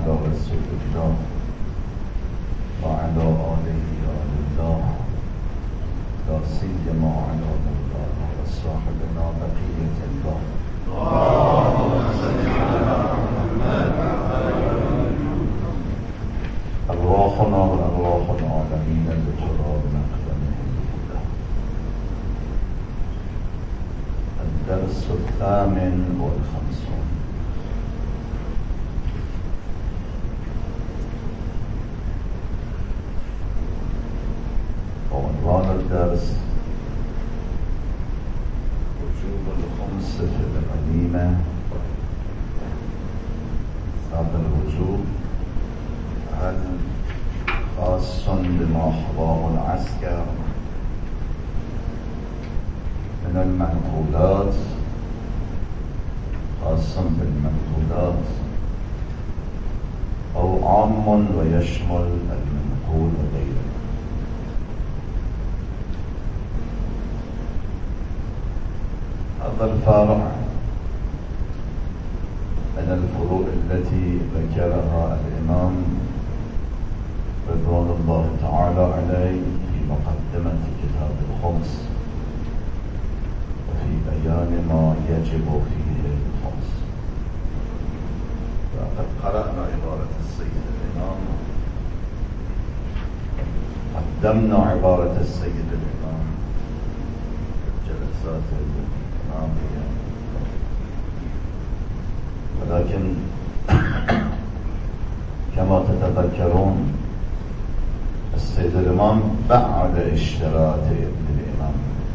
على رسول الله وعلى آله آل الله لا سيما على مولانا وصاحبنا بقية الله. اللهم صل على محمد أرواحنا وأرواح العالمين بتراب مقدمه الهدى. الدرس 58. عنوان الدرس وجوب الخمس في الغنيمة. هذا الوجوب هل خاص بما حواه العسكر من المنقولات، خاص بالمنقولات، أو عام ويشمل المنقول وغيره؟ هذا الفرع من الفروع التي ذكرها الإمام رضوان الله تعالى عليه في مقدمة كتاب الخمس وفي بيان ما يجب فيه الخمس. وقد قرأنا عبارة السيد الإمام، قدمنا عبارة السيد الإمام في الجلسات الماضية، ولكن كما تتذكرون السيد الإمام بعد اشتراط ابن الإمام،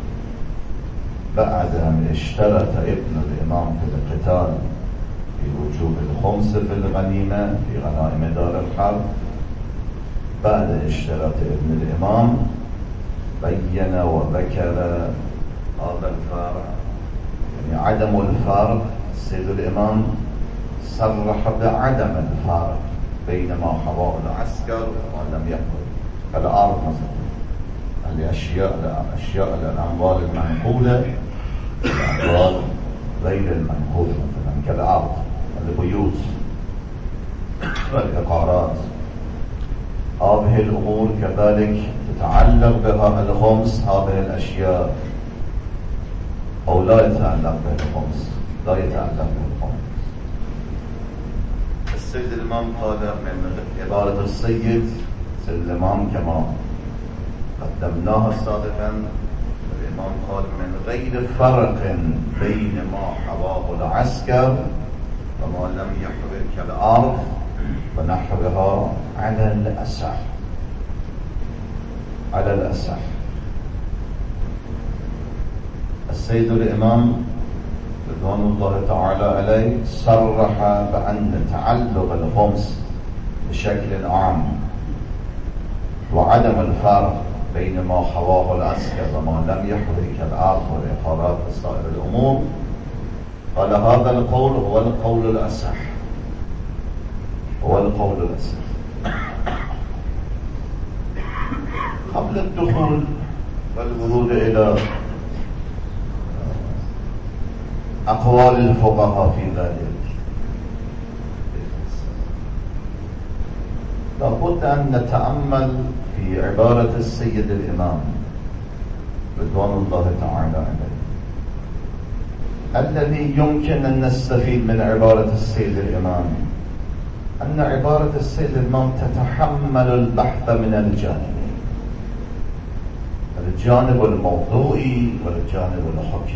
بعد أن اشترط ابن الإمام في القتال في وجوب الخمس في الغنيمة في غنائم دار الحرب، بعد اشتراط ابن الإمام بين وذكر هذا الفارق، يعني عدم الفارق. السيد الإمام صرح بعدم الفارق بين ما حواه العسكر وما لم يحوه، كالأرض مثلا، الأشياء الأموال المنقولة والأموال غير المنقولة، مثلا كالأرض، البيوت والعقارات. هذه الأمور كذلك تتعلق بها الخمس، هذه الأشياء، أو لا يتعلق بها الخمس، لا يتعلق بها الخمس. السيد الإمام قال من عبارة السيد الإمام كما قدمناها سابقا، الإمام قال من غير فرق بين ما حواه العسكر وما لم يحوه كالأرض ونحوها على الأصح، على الأصح. السيد الإمام رضوان الله تعالى عليه صرح بأن تعلق الخمس بشكل عام وعدم الفرق بين ما حواه العسكر وما لم يحوه كالأرض والعقارات وسائر الأمور، قال هذا القول هو القول الأصح، هو القول الأصح. قبل الدخول والورود إلى أقوال الفقهاء في ذلك، لابد أن نتأمل في عبارة السيد الإمام رضوان الله تعالى عليه. الذي يمكن أن نستفيد من عبارة السيد الإمام أن عبارة السيد الإمام تتحمل البحث من الجانبين، الجانب الموضوعي والجانب الحكمي.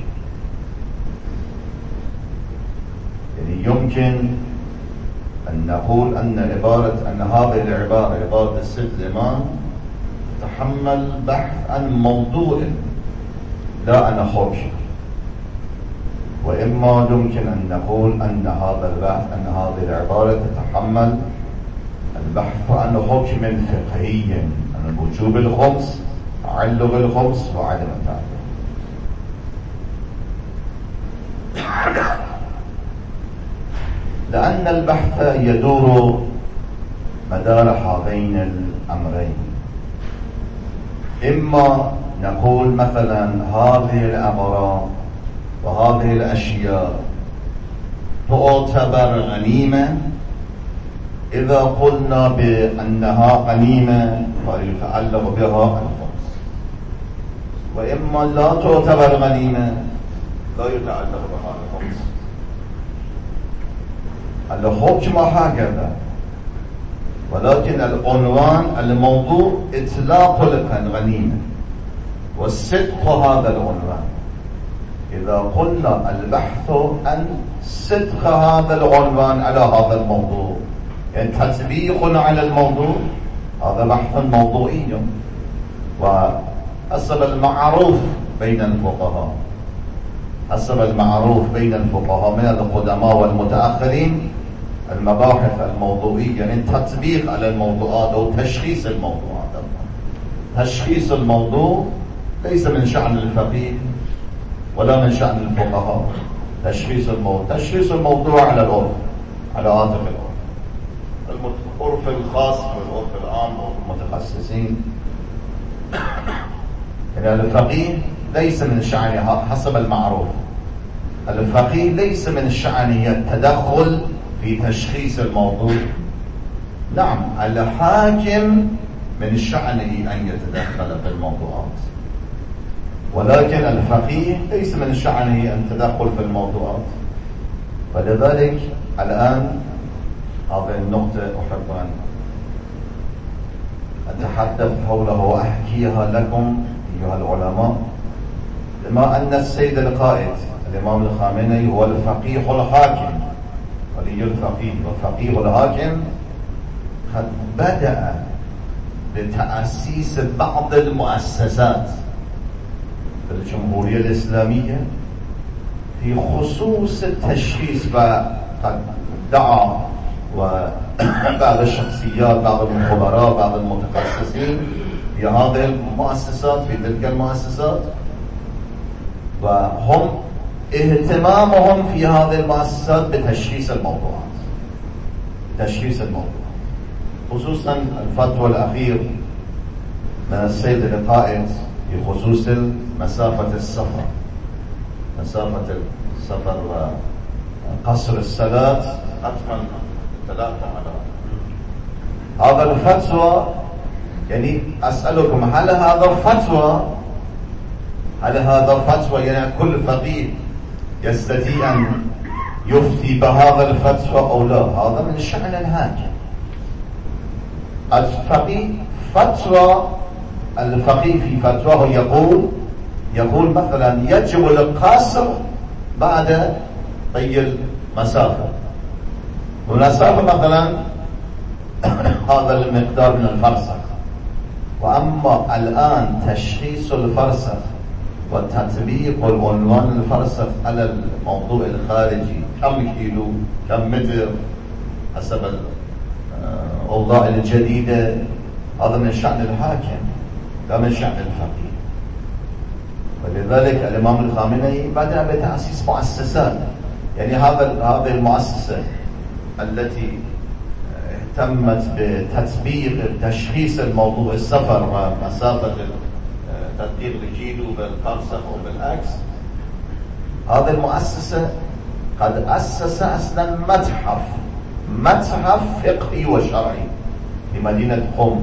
يعني يمكن أن نقول أن هذه العبارة، عبارة السيد الإمام، تتحمل بحث عن موضوع لا عن حكم، وإما يمكن أن نقول أن هذا البحث، أن هذه العبارة تتحمل البحث عن حكم فقهي، عن وجوب الخمس، تعلق الخمس وعدم التعلق. لأن البحث يدور مدار هذين الأمرين. إما نقول مثلا هذه الأغراض وهذه الأشياء تعتبر غنيمة إذا قلنا بأنها غنيمة فيتعلق بها الخمس، وإما لا تعتبر غنيمة لا يتعلق بها الخمس. الحكم هكذا، ولكن العنوان الموضوع إطلاق الغنيمة والصدق هذا العنوان. إذا قلنا البحث عن صدق هذا العنوان على هذا الموضوع، يعني تطبيق على الموضوع، هذا بحث موضوعي. وحسب المعروف بين الفقهاء، حسب المعروف بين الفقهاء من القدماء والمتأخرين، المباحث الموضوعية يعني تطبيق على الموضوعات أو تشخيص الموضوعات. تشخيص الموضوع ليس من شأن الفقيه ولا من شأن الفقهاء. تشخيص الموضوع على العرف، على عاتق العرف الخاص والعرف العام والمتخصصين. يعني الفقيه ليس من شأنه حسب المعروف، الفقيه ليس من شأنه التدخل في تشخيص الموضوع. نعم، الحاكم من شأنه أن يتدخل في الموضوعات، ولكن الفقيه ليس من شأنه أن يتدخل في الموضوعات. فلذلك الآن هذه النقطة أحب أن أتحدث حولها وأحكيها لكم أيها العلماء. بما أن السيد القائد الإمام الخامنئي هو الفقيه الحاكم، ولي الفقيه والفقيه الحاكم، قد بدأ بتأسيس بعض المؤسسات في الجمهورية الإسلامية في خصوص التشخيص، وقد دعا وبعض الشخصيات، بعض الخبراء، بعض المتخصصين في هذه المؤسسات، في تلك المؤسسات، وهم اهتمامهم في هذه المؤسسات بتشخيص الموضوعات، تشخيص الموضوع، خصوصا الفتوى الأخير من السيد القائد في خصوص مسافة السفر، مسافة السفر وقصر الصلاة حتما 3 على هذا الفتوى. يعني أسألكم، هل هذا فتوى يعني كل فقيه يستطيع أن يفتي بهذا الفتوى أو لا؟ هذا من شأن الحاكم. الفقيه في فتواه يقول مثلا يجب القصر بعد طي المسافة، والمسافة مثلا هذا المقدار من الفرسخ. وأما الآن تشخيص الفرسخ وتطبيق العنوان الفرسخ على الموضوع الخارجي، كم كيلو، كم متر، حسب الأوضاع الجديدة، هذا من شأن الحاكم لا من شأن الفقيه. ولذلك الإمام الخامنئي بدأ بتأسيس مؤسسات. يعني هذه المؤسسة التي اهتمت بتطبيق تشخيص الموضوع السفر ومسافة تطبيق الكيلو بالفرسخ وبالعكس، هذه المؤسسة قد أسس أصلا متحف فقهي وشرعي في مدينة قم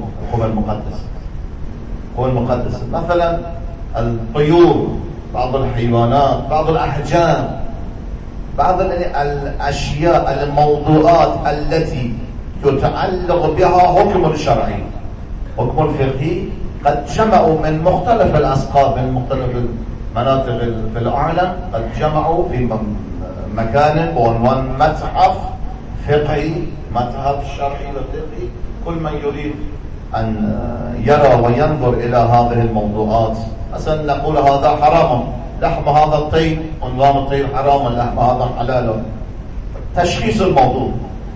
المقدسة. مثلا الطيور، بعض الحيوانات، بعض الأحجام، بعض الأشياء، الموضوعات التي يتعلق بها حكم شرعي، حكم فقهي، قد جمعوا من مختلف الأسقاط، من مختلف المناطق في العالم، قد جمعوا في مكان بعنوان متحف فقهي، متحف شرعي وفقهي. كل من يريد أن يرى وينظر إلى هذه الموضوعات، مثلا نقول هذا حرام، لحم هذا الطير، عنوان الطير حرام، اللحم هذا حلال، تشخيص الموضوع.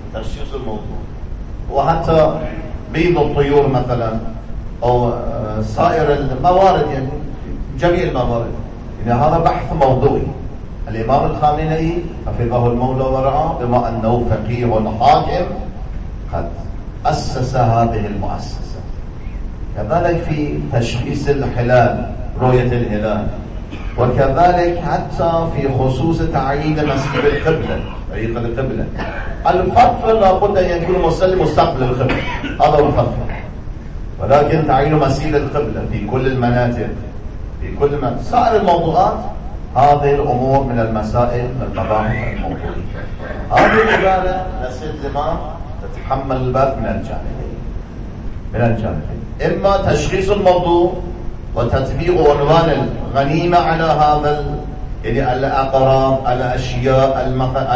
وحتى بيض الطيور مثلا، أو سائر الموارد، يعني جميع الموارد. يعني هذا بحث موضوعي. الإمام الخامنئي حفظه المولى ورعاه، بما أنه فقيه حاكم، قد أسس هذه المؤسسة. كذلك في تشخيص الهلال، رؤية الهلال، وكذلك حتى في خصوص تعيين مسجد القبلة، طريق القبلة، الفرق لابد أن يكون مسلم مستقبل القبلة، هذا هو الفرق. ولكن تعيين مسجد القبلة في كل المناطق، في كل سائر الموضوعات، هذه الأمور من المسائل المباحث الموضوعية. هذه العبارة نسيت الإمام تتحمل الباب من الجانبين، إما تشخيص الموضوع وتطبيق عنوان الغنيمة على هذا يعني الأقراب، الأشياء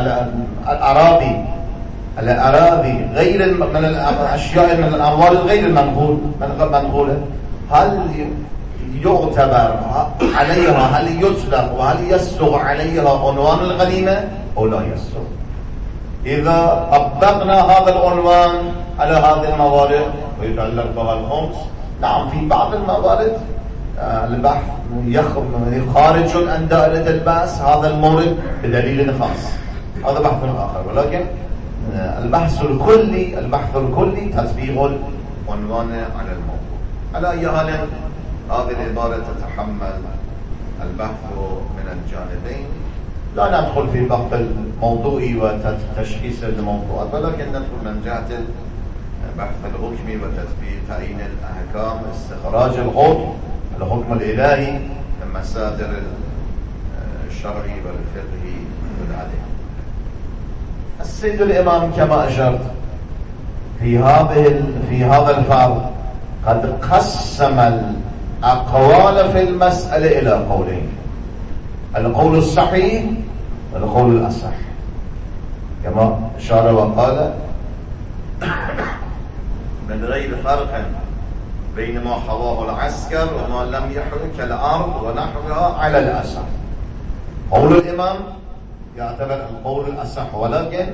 الأراضي غير من الأشياء من الأموال غير المنقولة، هل يعتبر عليها، هل يطلق وهل يصدق عليها عنوان الغنيمة أو لا يصدق؟ إذا طبقنا هذا العنوان على هذه الموارد ويتعلق بها الخمس، نعم في بعض الموارد البحث خارج عن دائرة البحث هذا المورد بدليل خاص، هذا بحث آخر. ولكن البحث الكلي تطبيق العنوان على الموضوع. على أي حال هذه العبارة تتحمل البحث من الجانبين، لا ندخل في بحث الموضوعي وتشخيص الموضوعات، ولكن ندخل من جهة بحث الحكم وتطبيق تعيين الأحكام، استخراج الحكم الإلهي من مصادر الشرعي والفقهي والعدل. السيد الإمام كما أشرت في هذا الفرق قد قسم الأقوال في المسألة إلى قولين: القول الصحيح والقول الأصح، كما أشار وقال: من غير فرق بين ما حواه العسكر وما لم يحرك الأرض ونحوها على الأصح. قول الإمام يعتبر القول الأصح، ولكن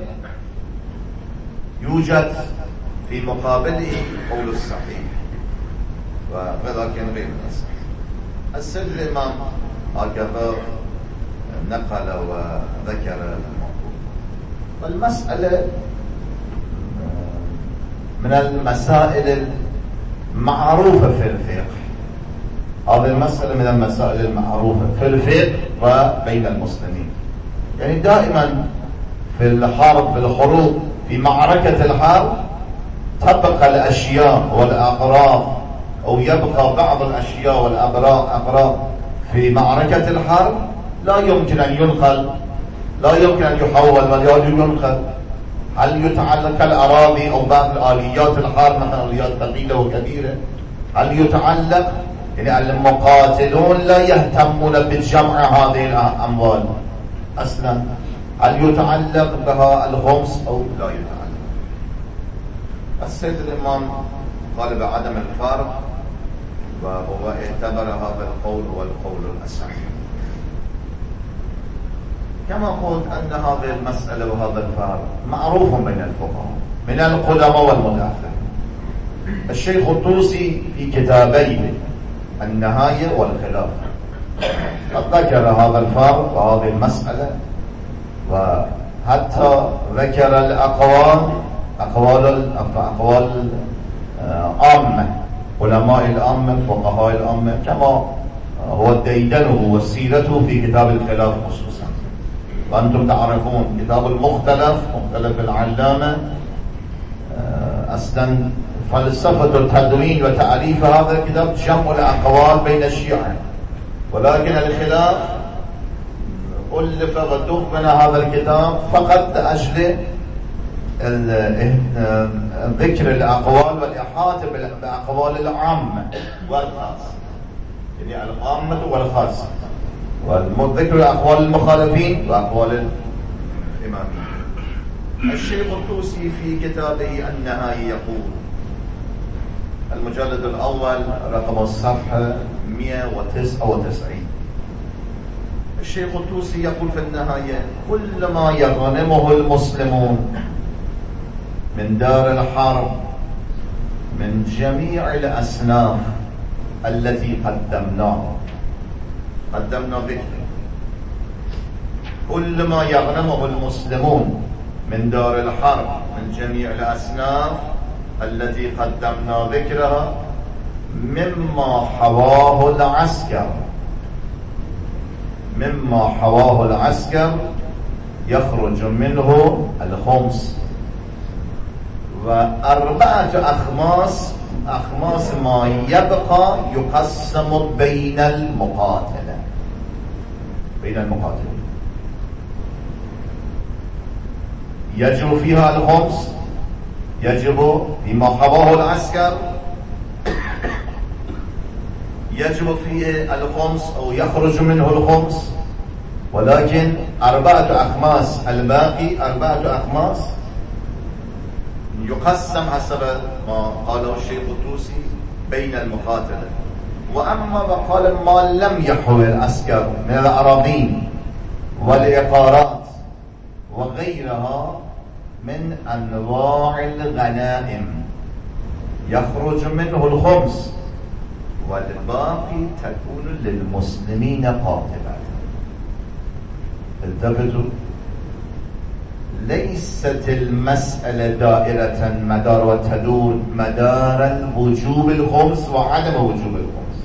يوجد في مقابله قول الصحيح ولكن غير الأصح. السيد الإمام هكذا نقل وذكر الموضوع. والمسألة من المسائل المعروفة في الفقه، هذه المسألة من المسائل المعروفة في الفقه وبين المسلمين. يعني دائما في الحرب، في الحروب، في معركة الحرب تبقى الأشياء والأغراض، أو يبقى بعض الأشياء والأغراض في معركة الحرب لا يمكن أن ينقل، لا يمكن أن يحول ولا ينقل. هل يتعلق الأراضي أو بعض الآليات الحرب، مثلا آليات ثقيلة وكبيرة، هل يتعلق يعني المقاتلون لا يهتمون بجمع هذه الأموال أصلا، هل يتعلق بها الخمس أو لا يتعلق؟ السيد الإمام قال بعدم الفارق، وهو اعتبر هذا القول هو القول الأصح. كما قلت أن هذه المسألة وهذا الفارق معروف بين الفقهاء من القدماء والمتأخرين. الشيخ الطوسي في كتابيه النهاية والخلاف قد ذكر هذا الفارق وهذه المسألة، وحتى ذكر أقوال عامة، علماء العامة، فقهاء العامة، كما هو ديدنه وسيرته في كتاب الخلاف خصوصا. وأنتم تعرفون كتاب المختلف، مختلف العلامة، أصلا فلسفة التدوين وتعريف هذا الكتاب جمع الأقوال بين الشيعة، ولكن الخلاف ألف ودفن هذا الكتاب فقط لأجل ذكر الأقوال والإحاطة بالأقوال العامة والخاصة، يعني العامة والخاصة، وذكر أقوال المخالفين وأقوال الإمامية. الشيخ الطوسي في كتابه النهاية يقول، المجلد الأول رقم الصفحة 199، الشيخ الطوسي يقول في النهاية: كل ما يغنمه المسلمون من دار الحرب من جميع الأصناف التي قدمنا ذكره، كل ما يغنمه المسلمون من دار الحرب من جميع الأصناف التي قدمنا ذكرها مما حواه العسكر مما حواه العسكر يخرج منه الخمس، و4 أخماس ما يبقى يقسم بين المقاتلين. يجب فيها الخمس، يجب فيما حواه العسكر يجب فيه الخمس أو يخرج منه الخمس، ولكن 4 أخماس الباقي 4 أخماس يقسم حسب ما قاله الشيخ الطوسي بين المقاتلة. وأما وقال ما لم يحوي العسكر من الأراضين والإقارات وغيرها من أنواع الغنائم يخرج منه الخمس، والباقي تكون للمسلمين قاطبة. التفتوا، ليست المسألة دائرة مدار وتدور مدار الوجوب الخمس وعدم وجوب الخمس،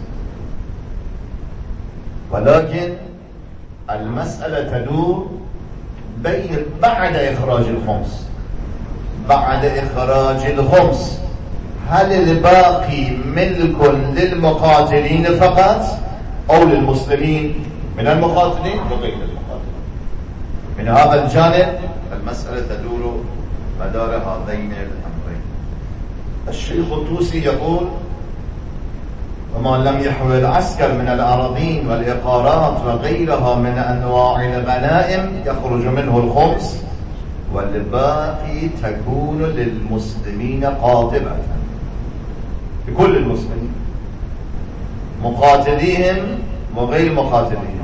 ولكن المسألة تدور بعد إخراج الخمس. بعد إخراج الخمس هل الباقي ملك للمقاتلين فقط أو للمسلمين من المقاتلين وغير المقاتلين؟ من هذا الجانب المسألة تدور مدار هذين الأمرين. الشيخ الطوسي يقول: وما لم يحوي العسكر من الأراضين والإقارات وغيرها من أنواع الغنائم يخرج منه الخمس، والباقي تكون للمسلمين قاطبة، لكل المسلمين، مقاتليهم وغير مقاتليهم.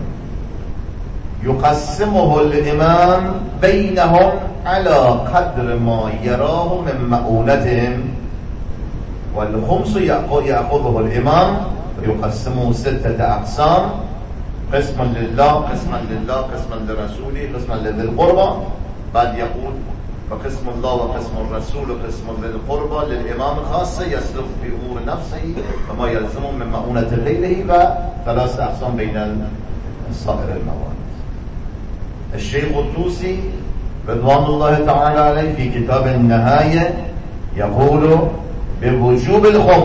يقسمه الإمام بينهم على قدر ما يراه من مؤونتهم، والخمس يأخذه الإمام ويقسمه 6 أقسام: قسما لله، قسما لله، قسما لرسوله، قسما لذي القربى. بعد يقول: فقسم الله وقسم الرسول وقسم ذي القربى للإمام خاصة يسلك في أمور نفسه وما يلزمه من مؤونة غيره، و3 أقسام بين سائر المواد. الشيخ الطوسي رضوان الله تعالى عليه في كتاب النهاية يقول بوجوب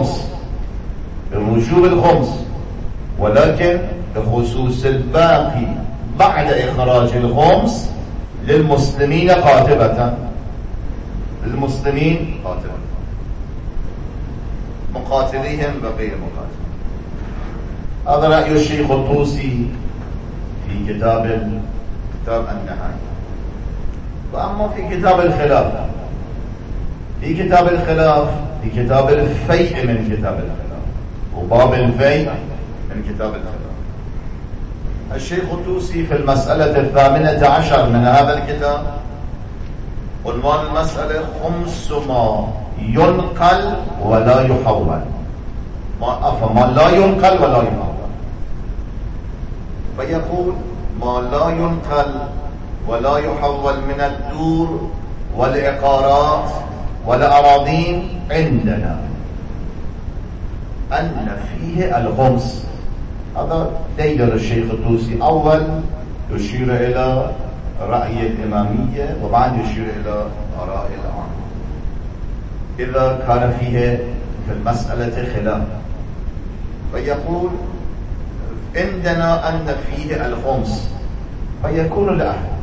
الخمس، ولكن بخصوص الباقي بعد إخراج الخمس للمسلمين قاطبة، للمسلمين قاطبة، مقاتليهم وغير مقاتلين. هذا رأي الشيخ الطوسي في كتاب النهاية. وأما في كتاب الخلاف، في كتاب الفيء من كتاب الخلاف، وباب الفيء من كتاب الخلاف، الشيخ الطوسي في المسألة 18 من هذا الكتاب عنوان المسألة: خمس ما ينقل ولا يحول. ما لا ينقل ولا يحول. فيقول: ما لا ينقل ولا يحول من الدور والإقارات والأراضين عندنا أن فيه الخمس. هذا دليل الشيخ الطوسي. أول يشير إلى رأي الإمامية، وبعد يشير إلى آراء العامة إذا كان فيه في المسألة خلاف. فيقول: عندنا أن فيه الخمس، فيكون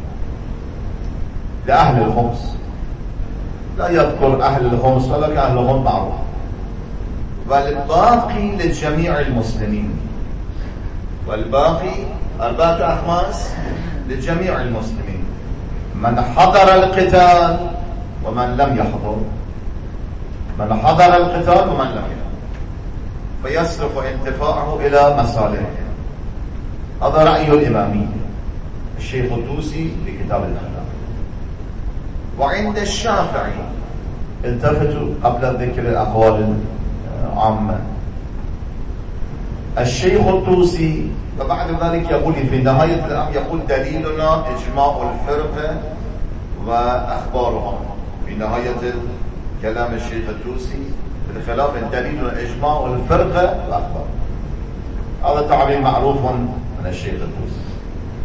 لأهل الخمس. لا يذكر أهل الخمس، ولكن أهل الخمس معروف. والباقي لجميع المسلمين، والباقي 4 أخماس لجميع المسلمين، من حضر القتال ومن لم يحضر، من حضر القتال ومن لم يحضر، فيصرف انتفاعه إلى مصالحه. هذا رأي الإمامية الشيخ الطوسي في كتاب الخلاف. وعند الشافعي، التفتوا قبل ذكر الأقوال العامة، الشيخ الطوسي وبعد ذلك يقول في نهاية الأمر، يقول: دليلنا إجماع الفرقة وأخبارهم. في نهاية كلام الشيخ الطوسي في الخلاف: دليلنا إجماع الفرقة وأخبارهم. هذا تعبير معروف من الشيخ الطوسي.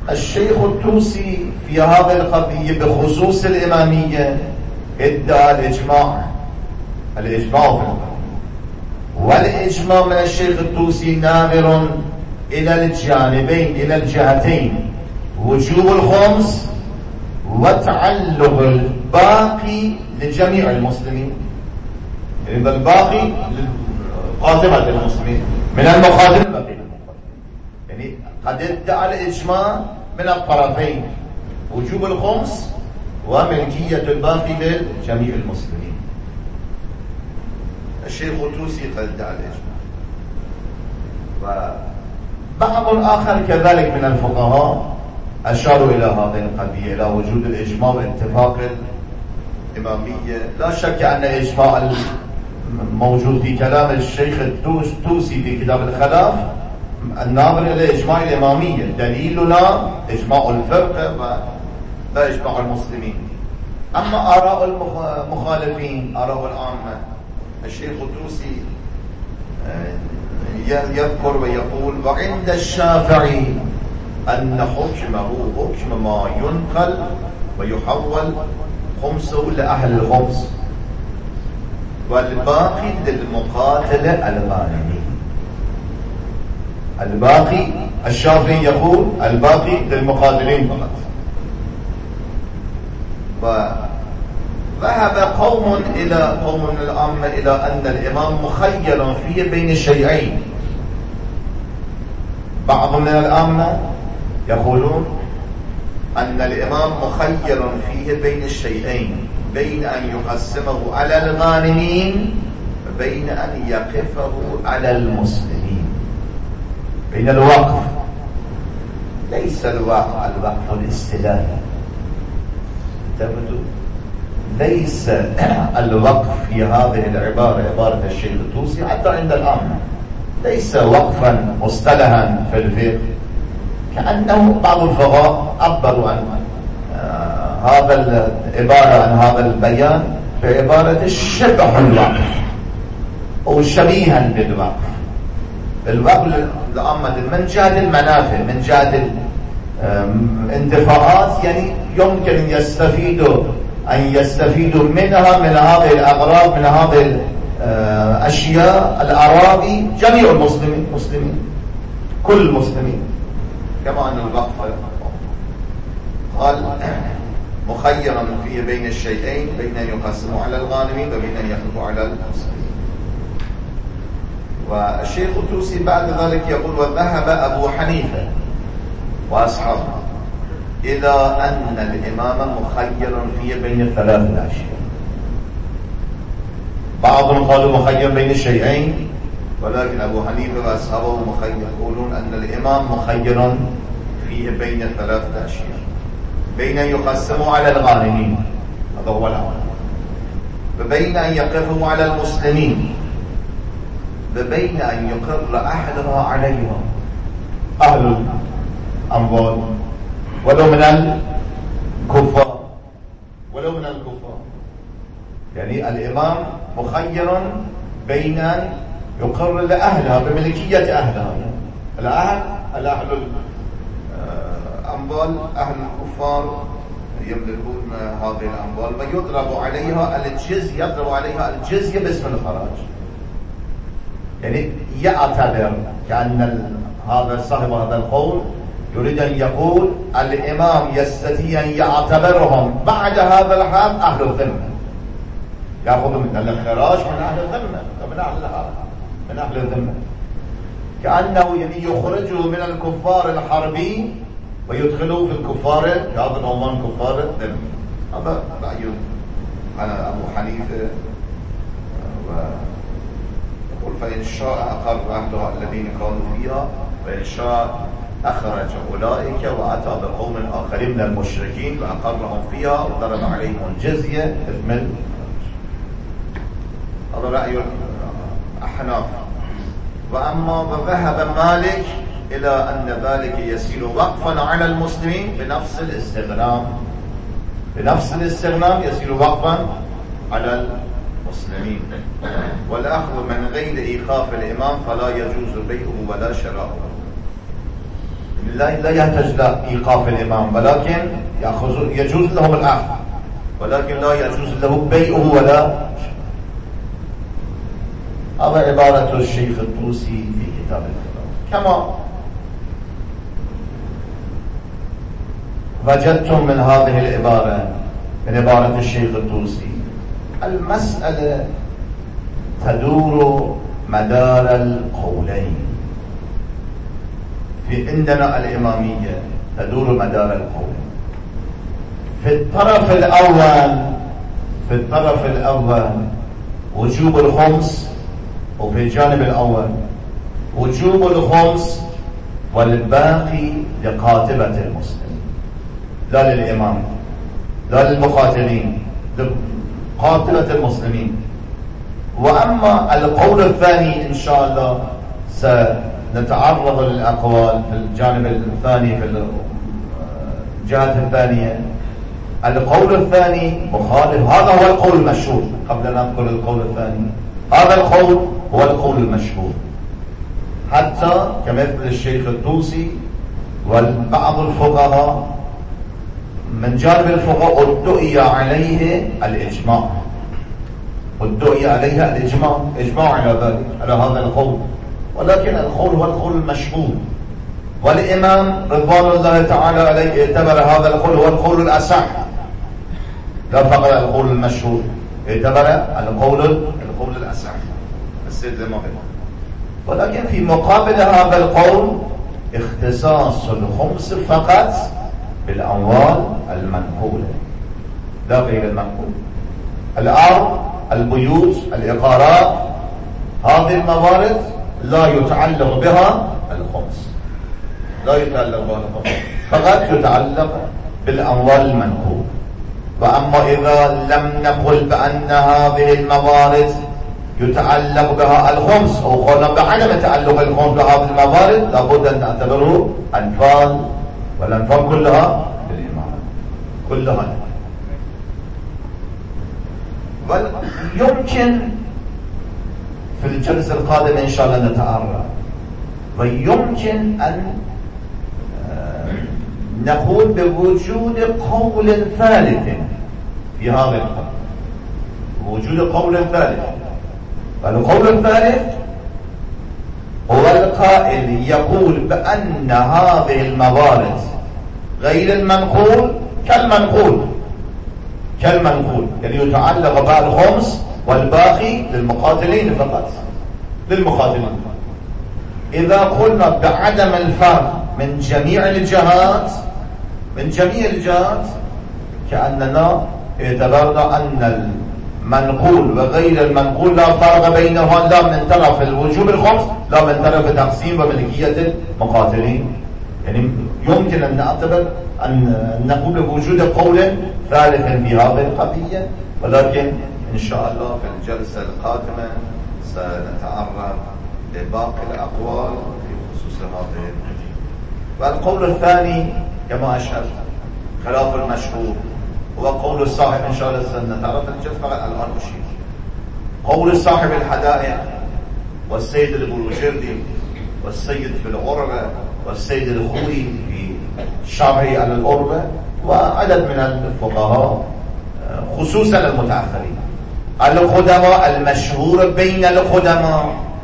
الشيخ الطوسي في هذه القضية بخصوص الإمامية ادعى الإجماع في القضية، والإجماع من الشيخ الطوسي ناظر إلى الجانبين، إلى الجهتين: وجوب الخمس وتعلق الباقي لجميع المسلمين، يعني الباقي قاطبة المسلمين من المخاطب، يعني قد ادعى الإجماع من الطرفين: وجوب الخمس وملكية الباقي لجميع المسلمين. الشيخ الطوسي قد ادعى الإجماع، وبعض آخر كذلك من الفقهاء أشاروا إلى هذه القضية، إلى وجود الإجماع واتفاق الإمامية. لا شك أن الإجماع موجود في كلام الشيخ الطوسي في كتاب الخلاف الناظر إلى إجماع الإمامية، دليلنا إجماع الفرقة ولا إجماع المسلمين. أما آراء المخالفين، آراء العامة، الشيخ الطوسي يذكر ويقول: وعند الشافعي أن حكمه حكم ما ينقل ويحول خمسه لأهل الخمس والباقي للمقاتلة الغانمين. الباقي، الشافعي يقول الباقي للمقاتلين فقط. وذهب قوم من العامة إلى أن الإمام مخير فيه بين الشيئين. بعض من العامة يقولون أن الإمام مخير فيه بين الشيئين: بين أن يقسمه على الغانمين وبين أن يقفه على المسلمين، بين الوقف. ليس الوقف الاستلاحي، ليس الوقف في هذه العبارة، عبارة الشيخ الطوسي حتى عند العامة، ليس وقفا مصطلحا في الفقه، كأنه بعض الفقهاء عبروا عن هذا العبارة، عن هذا البيان بعبارة الشبه الوقف أو شبيها بالوقف. الوقف للعامة من جهة المنافع، من جهة الانتفاعات، يعني يمكن أن يستفيدوا منها، من هذه الأغراض، من هذه الأشياء، الأراضي، جميع المسلمين، كل المسلمين. كما أن الوقف قال مخيرا فيه بين الشيئين: بين أن يقسموا على الغانمين وبين أن يقفوا على المسلمين. والشيخ الطوسي بعد ذلك يقول: وذهب أبو حنيفة وأصحابه إلى أن الإمام مخير فيه بين ثلاث أشياء. بعضهم قالوا مخير بين الشيئين، ولكن أبو حنيفة وأصحابه يقولون أن الإمام مخير فيه بين ثلاثة أشياء: بين أن يقسموا على الغانمين، هذا هو الأول، وبين أن يقفوا على المسلمين، وبين أن يقر أحدها عليها، أهل الأموال ولو من الكفار، يعني الإمام مخير بين أن يقر لأهلها بملكية أهلها، الأهل الأموال، أهل الكفار يملكون هذه الأموال ويضرب عليها الجزية باسم الخراج. يعني يعتبر كأن هذا صاحب هذا القول يريد أن يقول الإمام يستطيع أن يعتبرهم بعد هذا الحال أهل الذمة، يأخذ من الخراج من أهل الذمة من أهل الذمة، كأنه يعني يخرجه من الكفار الحربي ويدخله في الكفار، هذا العنوان كفار الذمة. هذا رأي على أبو حنيفة، ويقول: فإن شاء أقر أهلها الذين كانوا فيها، وإن شاء أخرج أولئك وأتى بقوم آخرين من المشركين وأقرهم فيها وضرب عليهم الجزية إثم الخراج. هذا رأي الأحناف. وأما ذهب مالك إلى أن ذلك يسير وقفا على المسلمين بنفس الاستغنام يسير وقفا على المسلمين، والأخذ من غير إيقاف الإمام فلا يجوز بيعه ولا شراؤه. لا يحتاج لإيقاف الإمام، ولكن يجوز لهم الأخذ، ولكن لا يجوز له بيعه ولا. هذا عبارة الشيخ الطوسي في كتاب الخلاف. كما وجدتم من هذه العبارة، من عبارة الشيخ الطوسي، المسألة تدور مدار القولين. في عندنا الإمامية تدور مدار القولين. في الطرف الأول وجوب الخمس، وفي الجانب الأول وجوب الخمس والباقي لقاطبة المسلمين، لا للإمام، لا للمقاتلين، لقاطبة المسلمين. وأما القول الثاني إن شاء الله سنتعرض للأقوال في الجانب الثاني، في الجهة الثانية. القول الثاني مخالف، هذا هو القول المشهور. قبل أن نذكر القول الثاني، هذا القول هو القول المشهور، حتى كمثل الشيخ الطوسي وبعض الفقهاء من جانب الفقهاء ادعي عليه الإجماع، إجماع على ذلك، على هذا القول. ولكن القول هو القول المشهور، والإمام رضوان الله تعالى عليه اعتبر هذا القول هو القول الأصح، لا فقط القول المشهور، اعتبر القول الأصح السيد الإمام. ولكن في مقابل هذا القول اختصاص الخمس فقط بالأموال المنقولة، لا غير المنقول. الأرض، البيوت، العقارات، هذه الموارد لا يتعلق بها الخمس، فقط يتعلق بالأموال المنقولة. وأما إذا لم نقل بأن هذه الموارد يتعلق بها الخمس، أو قلنا بعدم تعلق الخمس بهذه الموارد، لابد أن نعتبره أنفال، والأنفال كلها للإمام، كلها. ويمكن في الجلسة القادمة إن شاء الله نتعرض، ويمكن أن نقول بوجود قول ثالث في هذا القول، وجود قول ثالث. فالقول الثالث هو القائل يقول بأن هذه الموارد غير المنقول كالمنقول، يعني يتعلق بها الخمس والباقي للمقاتلين فقط، للمقاتلين. إذا قلنا بعدم الفرق من جميع الجهات، كأننا اعتبرنا أن المنقول وغير المنقول لا فرق بينهما، لا من طرف الوجوب الخمس، لا من طرف تقسيم وملكية المقاتلين. يعني يمكن أن نعتبر أن نقول بوجود قول ثالث في هذه القضية، ولكن إن شاء الله في الجلسة القادمة سنتعرض لباقي الأقوال في خصوص هذه القضية. والقول الثاني كما أشرت خلاف المشهور هو قول الصاحب، إن شاء الله سنتعرض الجلسة فقط الآن أشير. قول صاحب الحدائق والسيد البروجردي والسيد في الغربة والسيد الخوي في شرحه على الغربة، وعدد من الفقهاء خصوصا المتأخرين، القدماء المشهور بين القدماء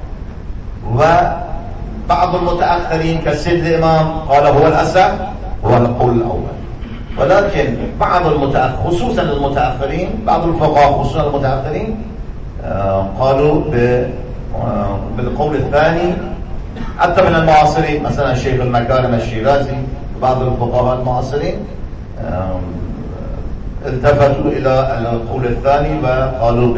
وبعض المتأخرين كالسيد الإمام قال هو الأصح، هو القول الأول. ولكن بعض خصوصا المتأخرين، بعض الفقهاء خصوصا المتأخرين قالوا بالقول الثاني. حتى من المعاصرين مثلا الشيخ المكارم الشيرازي وبعض الفقهاء المعاصرين التفتوا إلى القول الثاني وقالوا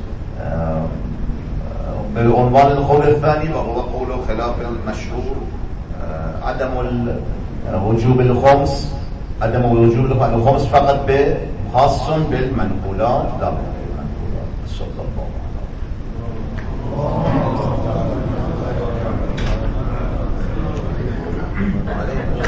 بالعنوان القول الثاني، وهو قول خلاف المشهور، عدم وجوب الخمس، الخمس فقط خاص بالمنقولات لا غير المنقولات. صلى الله عليه وسلم.